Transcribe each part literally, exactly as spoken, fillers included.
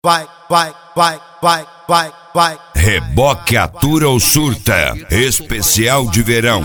vai, vai, vai, vai, vai, vai. Reboque atura ou surta, especial de verão.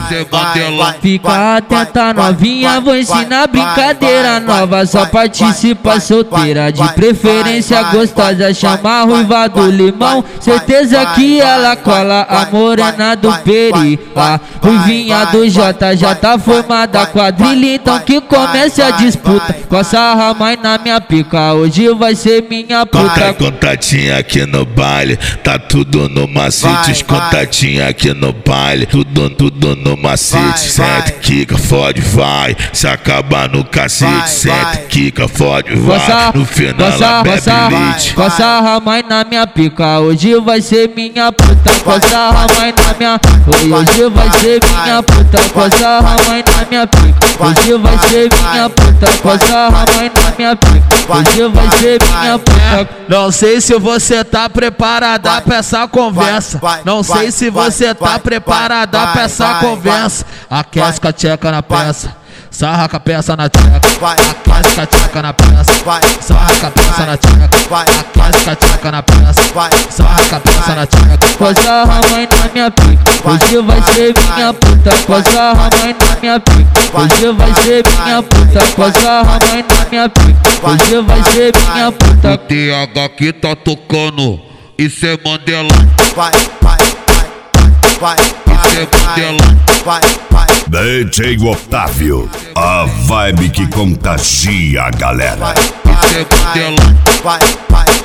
Fica atenta novinha, vou ensinar brincadeira nova. Só participa solteira, de preferência gostosa. Chama a ruiva do limão, certeza que ela cola a morena do peri. A ruivinha do J já tá formada a quadrilha, então que comece a disputa. Com a sarra mais na minha pica, hoje vai ser minha puta. Contatinha aqui no baile, tá tudo no macete, os contatinhos aqui no baile, tudo, tudo no macete. Sente, quica, fode, vai, se acabar no cacete. Sente, quica, fode, vai, no final ela bebe leite. Com a sarra mais na minha pica, hoje vai ser minha puta. Com a sarra mais na minha, hoje vai ser minha puta. Com a sarra mais na minha pica, hoje vai ser minha puta. Com a sarra mais na minha pica, hoje vai ser minha puta. Não sei se você tá preparada pra essa conversa. Não sei se você tá preparada pra essa conversa. Aquece com a tcheca na peça, sarra com a peça na tcheca. Aquece com a tcheca na peça, sarra com a peça na tcheca. Aquece com a tcheca na peça, sarra com a peça na tcheca. Com a sarra mãe na minha pica, hoje vai ser minha puta. Com a sarra mãe na minha pica, hoje vai ser minha puta. Com a sarra mãe na minha pica, hoje vai ser minha puta. O T H que tá tocando, isso é Mandela. Vai, vai, vai, vai, isso é Mandela. vai, vai. D J Otávio, a vibe que contagia a galera. Isso é Mandela. Vai, vai, vai.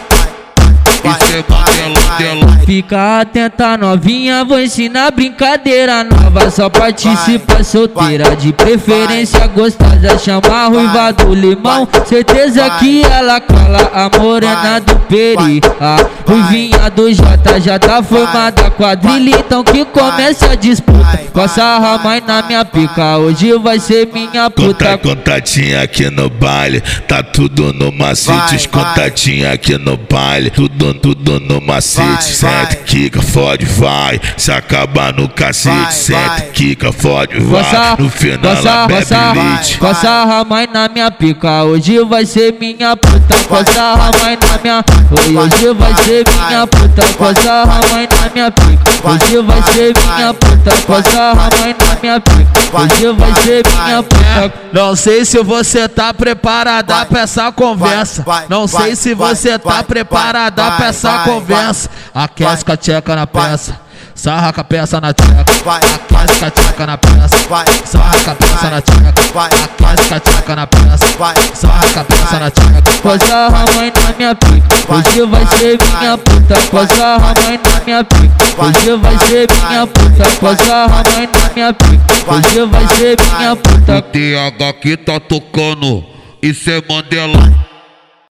Isso é Mandela. Fica atenta novinha, vou ensinar brincadeira nova. Só participa solteira, de preferência gostosa. Chama a ruiva do limão, certeza que ela cola a morena do peri. A ruivinha do J já tá formada a quadrilha, então que comece a disputa. Com a sarra mais na minha pica, hoje vai ser minha puta. Contatinha aqui no baile, tá tudo no macete. Os contatinhos aqui no baile, tudo, tudo no macete. Sente, quica, fode, vai, se acabar no cacete. Sente, quica, fode, vai, no final ela bebe leite. Com a sarra mais na minha pica, hoje vai ser minha puta. Com a sarra mais na minha, hoje vai ser minha puta. Com a sarra mais na minha pica, hoje vai ser minha puta. Com a sarra mais na minha pica, hoje vai ser minha puta. Não sei se você tá preparada pra essa conversa. Não sei se você tá preparada pra essa conversa. Aquece com a tcheca na peça, sarra com a peça na tcheca. Aquece com a tcheca na peça, sarra com a peça na tcheca. Aquece com a tcheca na peça, sarra com a peça na tcheca. Com a sarra mãe na minha pica, hoje vai ser minha puta. Com a sarra mãe na minha pica, hoje vai ser minha puta. Com a sarra mãe na minha pica, hoje vai ser minha puta. O T H que tá tocando, isso é Mandela.